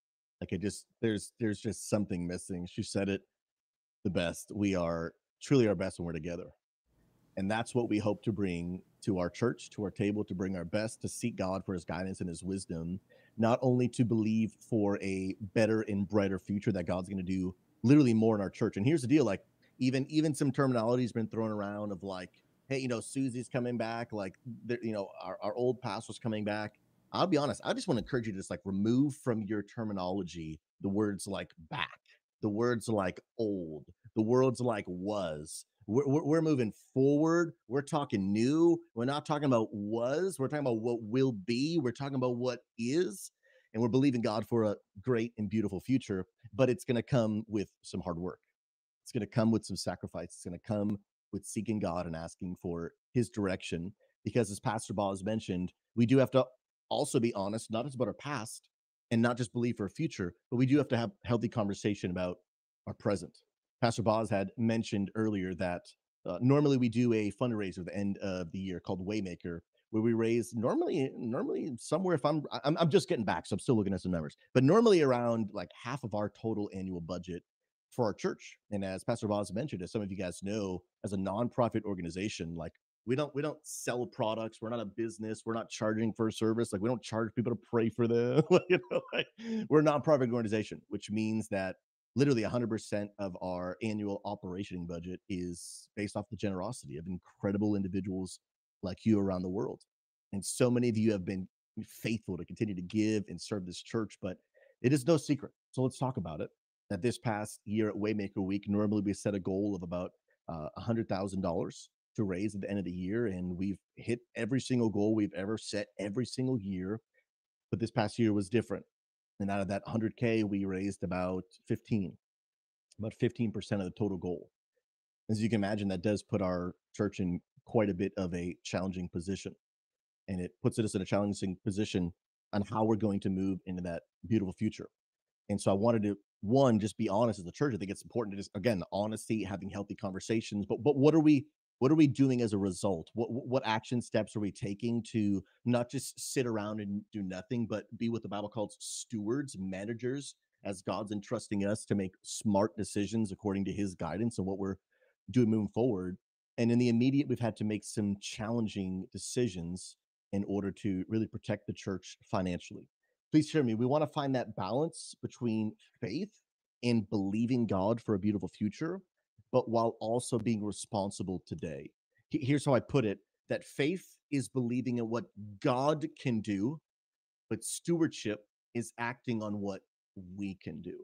B: Like it just there's there's just something missing. She said it the best. We are truly our best when we're together. And that's what we hope to bring to our church, to our table, to bring our best, to seek God for his guidance and his wisdom, not only to believe for a better and brighter future that God's going to do literally more in our church. And here's the deal, like even even some terminology has been thrown around of like, hey, you know, Susie's coming back, like, you know, our, our old pastor's coming back. I'll be honest, I just want to encourage you to just like remove from your terminology the words like back, the words like old, the words like was. We're, we're, we're moving forward. We're talking new. We're not talking about was. We're talking about what will be. We're talking about what is. And we're believing God for a great and beautiful future, but it's going to come with some hard work. It's going to come with some sacrifice. It's going to come with seeking God and asking for his direction. Because as Pastor Boz mentioned, we do have to also be honest, not just about our past and not just believe for a future, but we do have to have healthy conversation about our present. Pastor Boz had mentioned earlier that uh, normally we do a fundraiser at the end of the year called Waymaker, where we raise normally normally somewhere, if I'm, I'm I'm just getting back, so I'm still looking at some numbers, but normally around like half of our total annual budget for our church. And as Pastor Boz mentioned, as some of you guys know, as a nonprofit organization, like we don't we don't sell products. We're not a business. We're not charging for a service. Like we don't charge people to pray for them. you know, like, we're a nonprofit organization, which means that literally one hundred percent of our annual operating budget is based off the generosity of incredible individuals like you around the world. And so many of you have been faithful to continue to give and serve this church, but it is no secret. So let's talk about it. That this past year at Waymaker Week, normally we set a goal of about uh, one hundred thousand dollars to raise at the end of the year. And we've hit every single goal we've ever set every single year. But this past year was different. And out of that one hundred K, we raised about fifteen, about fifteen percent of the total goal. As you can imagine, that does put our church in quite a bit of a challenging position. And it puts us in a challenging position on how we're going to move into that beautiful future. And so I wanted to, one, just be honest as a church. I think it's important to just, again, the honesty, having healthy conversations. But but what are we what are we doing as a result? What what action steps are we taking to not just sit around and do nothing, but be what the Bible calls stewards, managers, as God's entrusting us to make smart decisions according to his guidance and what we're doing moving forward. And in the immediate, we've had to make some challenging decisions in order to really protect the church financially. Please hear me. We want to find that balance between faith and believing God for a beautiful future, but while also being responsible today. Here's how I put it, that faith is believing in what God can do, but stewardship is acting on what we can do.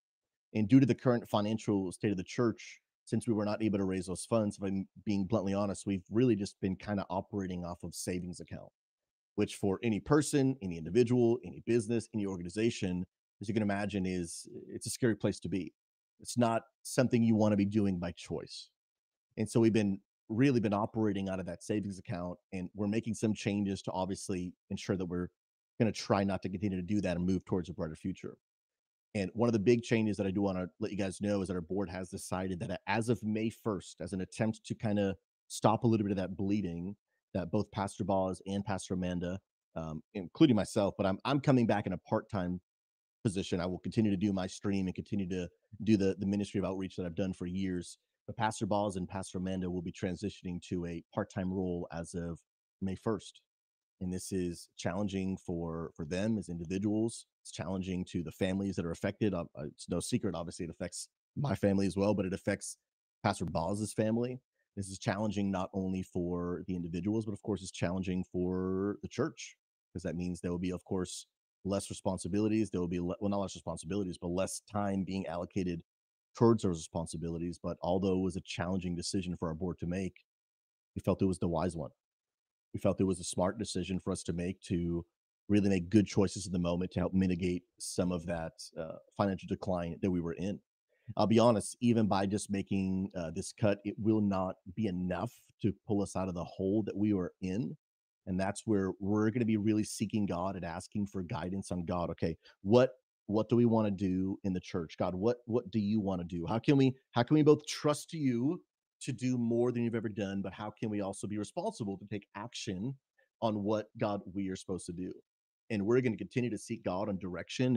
B: And due to the current financial state of the church, since we were not able to raise those funds, if I'm being bluntly honest, we've really just been kind of operating off of savings account, which for any person, any individual, any business, any organization, as you can imagine, is it's a scary place to be. It's not something you want to be doing by choice. And so we've been really been operating out of that savings account, and we're making some changes to obviously ensure that we're going to try not to continue to do that and move towards a brighter future. And one of the big changes that I do want to let you guys know is that our board has decided that as of May first, as an attempt to kind of stop a little bit of that bleeding, that both Pastor Boz and Pastor Amanda, um, including myself, but I'm I'm coming back in a part-time position. I will continue to do my stream and continue to do the the ministry of outreach that I've done for years. But Pastor Boz and Pastor Amanda will be transitioning to a part-time role as of May first. And this is challenging for for them as individuals. It's challenging to the families that are affected. Uh, it's no secret, obviously, it affects my family as well, but it affects Pastor Boz's family. This is challenging not only for the individuals, but of course, it's challenging for the church, because that means there will be, of course, less responsibilities. There will be, le- well, not less responsibilities, but less time being allocated towards those responsibilities. But although it was a challenging decision for our board to make, we felt it was the wise one. We felt it was a smart decision for us to make to really make good choices in the moment to help mitigate some of that uh, financial decline that we were in. I'll be honest, even by just making uh, this cut, it will not be enough to pull us out of the hole that we were in. And that's where we're going to be really seeking God and asking for guidance on God. Okay, what what do we want to do in the church? God, what what do you want to do? How can we how can we both trust you to do more than you've ever done, but how can we also be responsible to take action on what God we are supposed to do? And we're going to continue to seek God on direction and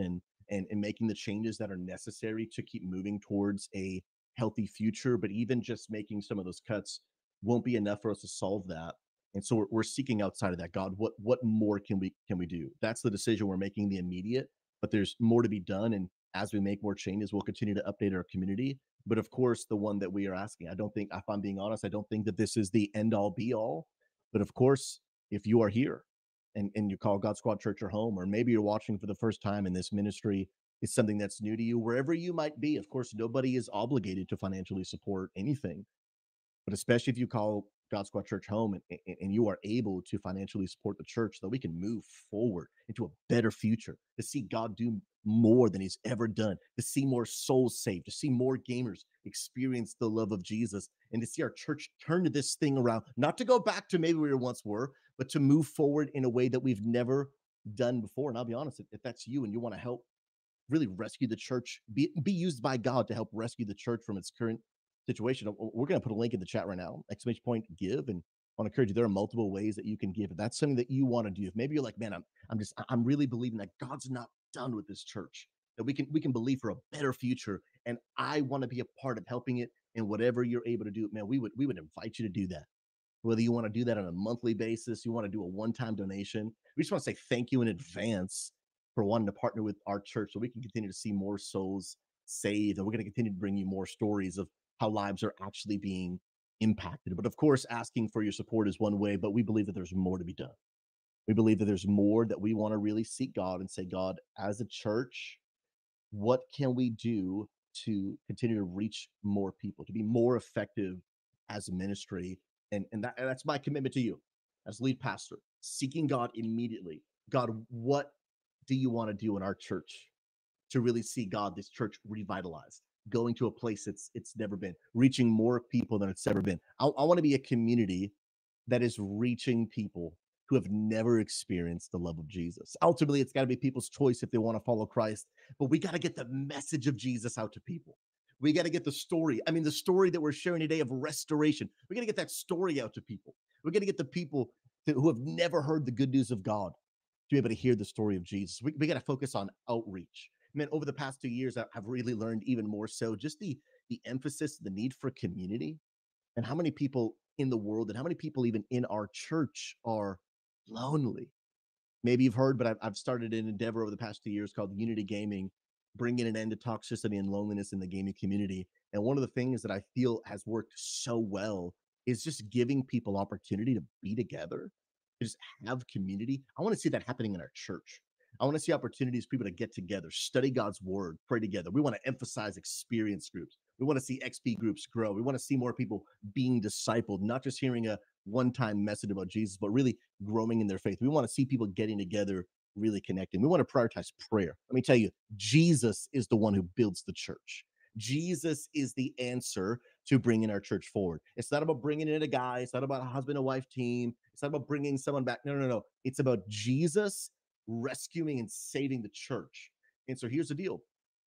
B: and, and making the changes that are necessary to keep moving towards a healthy future. But even just making some of those cuts won't be enough for us to solve that. And so we're, we're seeking outside of that. God, what what more can we can we do? That's the decision we're making, the immediate, but there's more to be done. And as we make more changes, we'll continue to update our community. But of course, the one that we are asking, I don't think, if I'm being honest, I don't think that this is the end all be all. But of course, if you are here and, and you call God Squad Church your home, or maybe you're watching for the first time and this ministry is something that's new to you, wherever you might be, of course, nobody is obligated to financially support anything. But especially if you call God Squad Church home and, and, and you are able to financially support the church, so that we can move forward into a better future, to see God do more than he's ever done, to see more souls saved, to see more gamers experience the love of Jesus, and to see our church turn to this thing around, not to go back to maybe where we once were, but to move forward in a way that we've never done before. And I'll be honest, if that's you and you want to help really rescue the church, be, be used by God to help rescue the church from its current situation, we're going to put a link in the chat right now, exclamation point give. And I want to encourage you, there are multiple ways that you can give. If that's something that you want to do, if maybe you're like, man, I'm I'm just I'm really believing that God's not done with this church, that we can we can believe for a better future, and I want to be a part of helping it. And whatever you're able to do, man, we would we would invite you to do that. Whether you want to do that on a monthly basis, you want to do a one-time donation, we just want to say thank you in advance for wanting to partner with our church so we can continue to see more souls saved. And we're going to continue to bring you more stories of how lives are actually being impacted. But of course, asking for your support is one way, but we believe that there's more to be done. We believe that there's more that we want to really seek God and say, God, as a church, what can we do to continue to reach more people, to be more effective as a ministry? And, and, that, and that's my commitment to you as lead pastor, seeking God immediately. God, what do you want to do in our church to really see God, this church revitalized, going to a place it's it's never been, reaching more people than it's ever been? I, I want to be a community that is reaching people who have never experienced the love of Jesus. Ultimately, it's got to be people's choice if they want to follow Christ, but we got to get the message of Jesus out to people. We got to get the story. I mean, the story that we're sharing today of restoration. We got to get that story out to people. We got to get the people to, who have never heard the good news of God to be able to hear the story of Jesus. We, we got to focus on outreach. Man, over the past two years, I've really learned even more so just the, the emphasis, the need for community, and how many people in the world and how many people even in our church are lonely. Maybe you've heard, but I've, I've started an endeavor over the past two years called Unity Gaming, bringing an end to toxicity and loneliness in the gaming community. And one of the things that I feel has worked so well is just giving people opportunity to be together, to just have community. I want to see that happening in our church. I want to see opportunities for people to get together, study God's word, pray together. We want to emphasize experience groups. We want to see X P groups grow. We want to see more people being discipled, not just hearing a one-time message about Jesus, but really growing in their faith. We want to see people getting together, really connecting. We want to prioritize prayer. Let me tell you, Jesus is the one who builds the church. Jesus is the answer to bringing our church forward. It's not about bringing in a guy. It's not about a husband and wife team. It's not about bringing someone back. No, no, no. It's about Jesus rescuing and saving the church. And so here's the deal.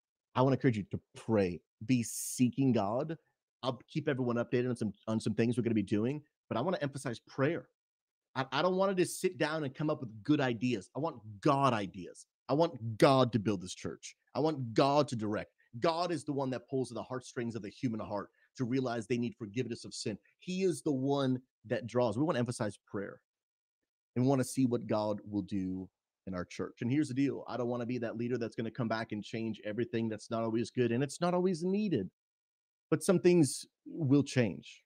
B: I want to encourage you to pray, be seeking God. I'll keep everyone updated on some on some things we're going to be doing, but I want to emphasize prayer. I, I don't want to just sit down and come up with good ideas. I want God ideas. I want God to build this church. I want God to direct. God is the one that pulls at the heartstrings of the human heart to realize they need forgiveness of sin. He is the one that draws. We want to emphasize prayer and want to see what God will do in our church. And here's the deal. I don't want to be that leader that's going to come back and change everything that's not always good, and it's not always needed. But some things will change.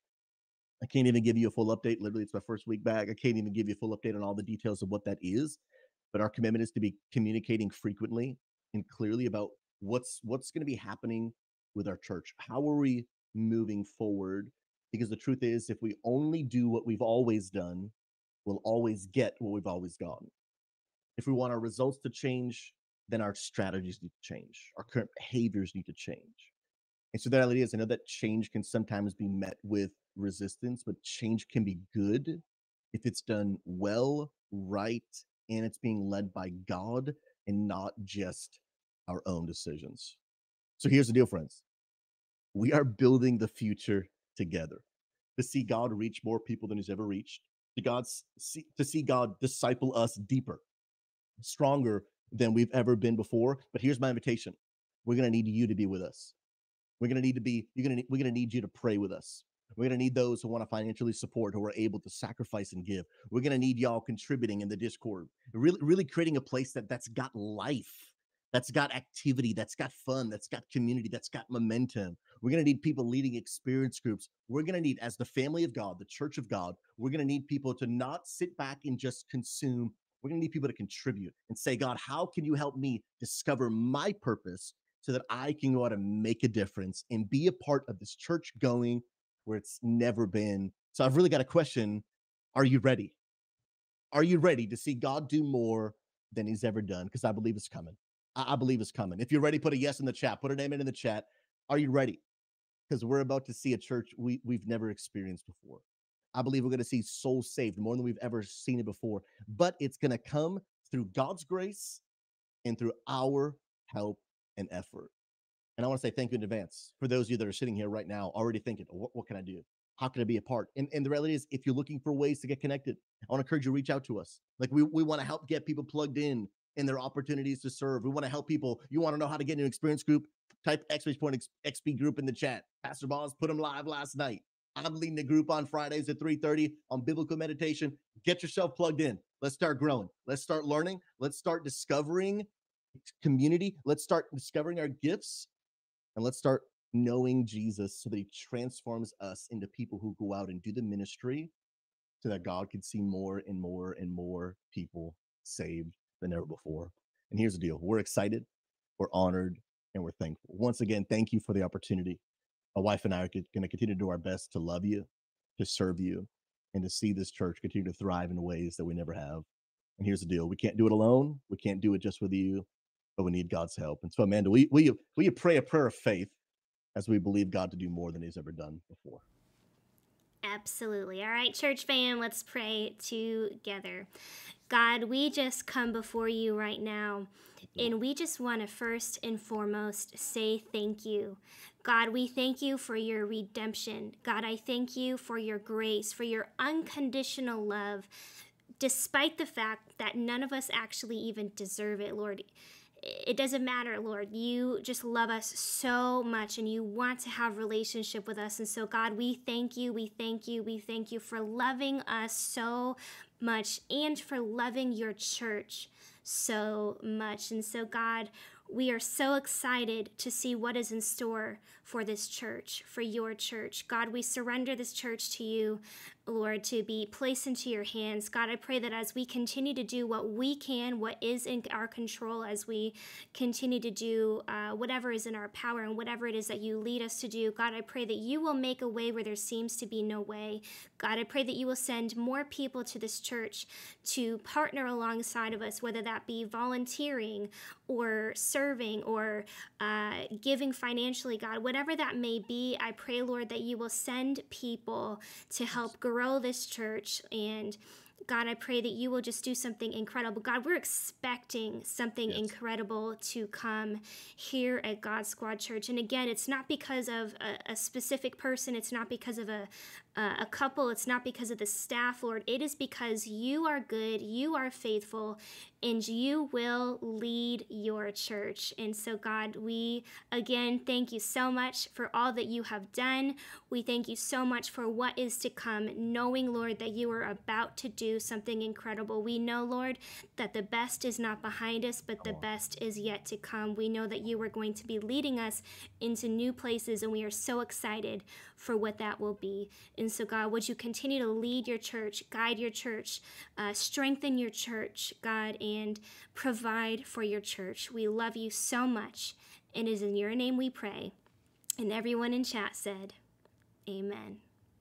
B: I can't even give you a full update. Literally, it's my first week back. I can't even give you a full update on all the details of what that is. But our commitment is to be communicating frequently and clearly about what's what's going to be happening with our church. How are we moving forward? Because the truth is, if we only do what we've always done, we'll always get what we've always gotten. If we want our results to change, then our strategies need to change. Our current behaviors need to change. And so the reality is, I know that change can sometimes be met with resistance, but change can be good if it's done well, right, and it's being led by God and not just our own decisions. So here's the deal, friends. We are building the future together to see God reach more people than he's ever reached, to, God's, see, to see God disciple us deeper, stronger, than we've ever been before. But here's my invitation. We're going to need you to be with us. We're going to need to be, you're going to, we're going to need you to pray with us. We're going to need those who want to financially support, who are able to sacrifice and give. We're going to need y'all contributing in the Discord, really, really creating a place that that's got life, that's got activity, that's got fun, that's got community, that's got momentum. We're going to need people leading experience groups. We're going to need, as the family of God, the church of God, we're going to need people to not sit back and just consume. We're going to need people to contribute and say, God, how can you help me discover my purpose so that I can go out and make a difference and be a part of this church going where it's never been. So I've really got a question. Are you ready? Are you ready to see God do more than he's ever done? Because I believe it's coming. I, I believe it's coming. If you're ready, put a yes in the chat. Put an amen in the chat. Are you ready? Because we're about to see a church we, we've never experienced before. I believe we're going to see souls saved more than we've ever seen it before. But it's going to come through God's grace and through our help and effort. And I want to say thank you in advance for those of you that are sitting here right now already thinking, what, what can I do? How can I be a part? And, and the reality is, if you're looking for ways to get connected, I want to encourage you to reach out to us. Like we, we want to help get people plugged in in their opportunities to serve. We want to help people. You want to know how to get into an experience group? Type Exclamation Point X P group in the chat. Pastor Boz put them live last night. I'm leading the group on Fridays at three thirty on biblical meditation. Get yourself plugged in. Let's start growing. Let's start learning. Let's start discovering community. Let's start discovering our gifts. And let's start knowing Jesus so that he transforms us into people who go out and do the ministry so that God can see more and more and more people saved than ever before. And here's the deal. We're excited, we're honored, and we're thankful. Once again, thank you for the opportunity. My wife and I are going to continue to do our best to love you, to serve you, and to see this church continue to thrive in ways that we never have. And here's the deal. We can't do it alone. We can't do it just with you. But we need God's help. And so, Amanda, will you, will you, will you pray a prayer of faith as we believe God to do more than he's ever done before?
C: Absolutely. All right, church fam, let's pray together. God, we just come before you right now, and we just want to first and foremost say thank you. God, we thank you for your redemption. God, I thank you for your grace, for your unconditional love, despite the fact that none of us actually even deserve it, Lord. It doesn't matter, Lord. You just love us so much and you want to have relationship with us. And so, God, we thank you, we thank you, we thank you for loving us so much and for loving your church so much. And so, God, we are so excited to see what is in store for this church, for your church. God, we surrender this church to you, Lord, to be placed into your hands. God, I pray that as we continue to do what we can, what is in our control, as we continue to do uh, whatever is in our power and whatever it is that you lead us to do, God, I pray that you will make a way where there seems to be no way. God, I pray that you will send more people to this church to partner alongside of us, whether that be volunteering or serving or uh, giving financially, God, whatever that may be. I pray, Lord, that you will send people to help grow this church. And God, I pray that you will just do something incredible. God, we're expecting something yes. incredible to come here at God Squad Church. And again, it's not because of a, a specific person. It's not because of a, uh, a couple. It's not because of the staff, Lord. It is because you are good, you are faithful, and you will lead your church. And so, God, we again thank you so much for all that you have done. We thank you so much for what is to come, knowing, Lord, that you are about to do something incredible. We know, Lord, that the best is not behind us, but the best is yet to come. We know that you are going to be leading us into new places, and we are so excited for what that will be. And so, God, would you continue to lead your church, guide your church, uh, strengthen your church, God, and provide for your church. We love you so much, and it is in your name we pray. And everyone in chat said, amen.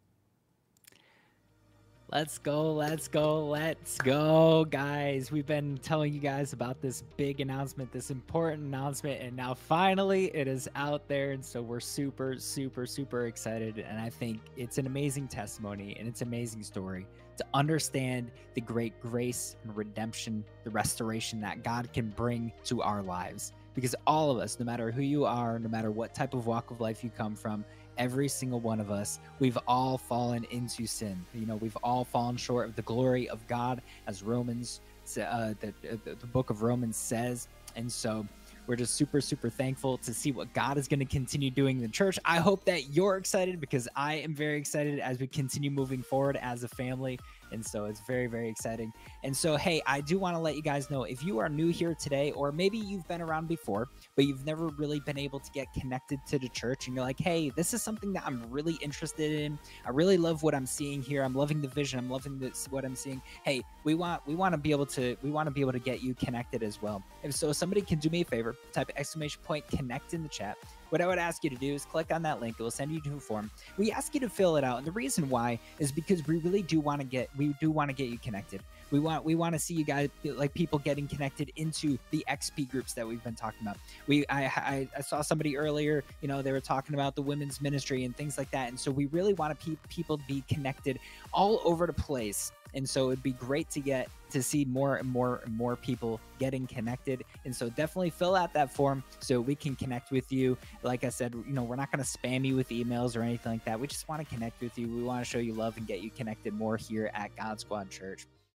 A: Let's go, let's go, let's go, guys. We've been telling you guys about this big announcement, this important announcement, and now finally it is out there. And so we're super, super, super excited. And I think it's an amazing testimony and it's an amazing story to understand the great grace and redemption, the restoration that God can bring to our lives. Because all of us, no matter who you are, no matter what type of walk of life you come from, every single one of us, we've all fallen into sin. You know, we've all fallen short of the glory of God, as Romans uh, that the, the book of Romans says. And so we're just super, super thankful to see what God is going to continue doing in the church. I hope that you're excited, because I am very excited as we continue moving forward as a family. And so it's very, very exciting. And so, hey, I do want to let you guys know, if you are new here today, or maybe you've been around before, but you've never really been able to get connected to the church, and you're like, hey, this is something that I'm really interested in. I really love what I'm seeing here. I'm loving the vision. I'm loving this, what I'm seeing. Hey, we want we want to be able to we want to be able to get you connected as well. And so somebody can do me a favor, type exclamation point connect in the chat. What I would ask you to do is click on that link. It will send you to a form. We ask you to fill it out. And the reason why is because we really do want to get, we do want to get you connected. We want, we want to see you guys, like people getting connected into the X P groups that we've been talking about. We, I, I, I saw somebody earlier, you know, they were talking about the women's ministry and things like that. And so we really want to pe- people to be connected all over the place. And so it'd be great to get to see more and more and more people getting connected. And so definitely fill out that form so we can connect with you. Like I said, you know, we're not going to spam you with emails or anything like that. We just want to connect with you. We want to show you love and get you connected more here at God Squad Church.